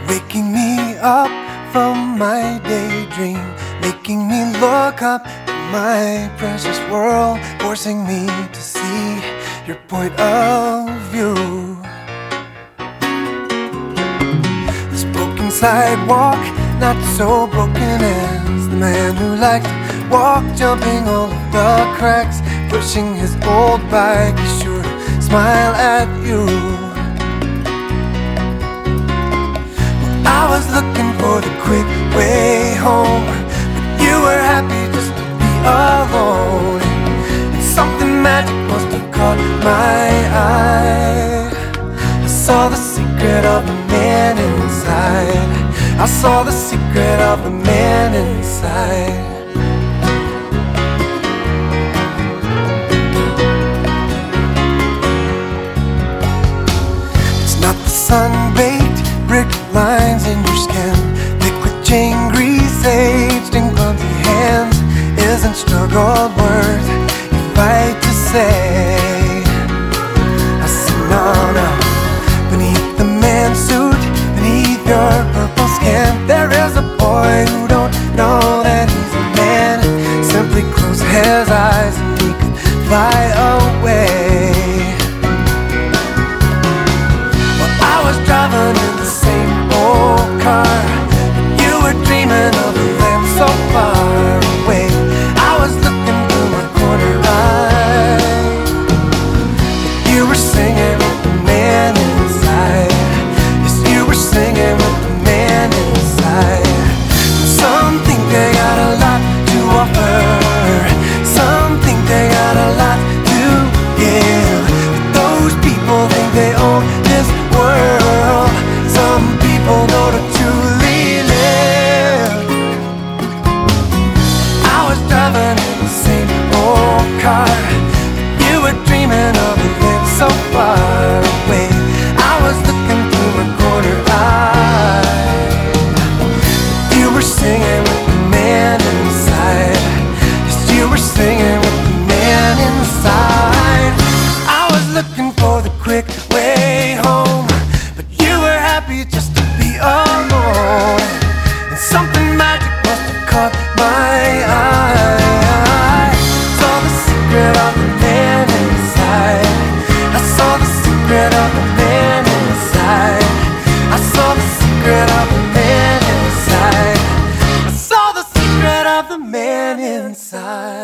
waking me up from my daydream, making me look up at my precious world, forcing me to see your point of view. This broken sidewalk, not so broken as the man who liked to walk, jumping all of the cracks, pushing his old bike. He's sure to smile at you. I was looking for the quick way home, but you were happy just to be alone. And something magic must have caught my eye. I saw the secret of the man inside. I saw the secret of the man inside. It's not the sun-baked brick lines in your skin, liquid chain grease aged in clumsy hands. Isn't struggle worth your fight to say? I see no. Beneath the man suit, beneath your purple skin, there is a boy who don't know that he's a man. Simply close his eyes and he could fly away. Well, I was driving in the same old car, you were dreaming of a land so far away. I was looking through my corner eye, but you were singing with the man inside. Yes, you were singing with the man inside. Some think they got a lot to offer, some think they got a lot to give, but those people think they own this world. Some people know to truly live. I was driving in the same old car, you were dreaming of a land so far away. I was looking through my corner eye, you were singing with the man inside. Yes, you were singing with the man inside. I was looking for the quick way home, but you were happy just to be alone. And something magic must have caught my eye. I saw the secret of the man inside. I saw the secret of the man inside. I saw the secret of the man inside. I saw the secret of the man inside.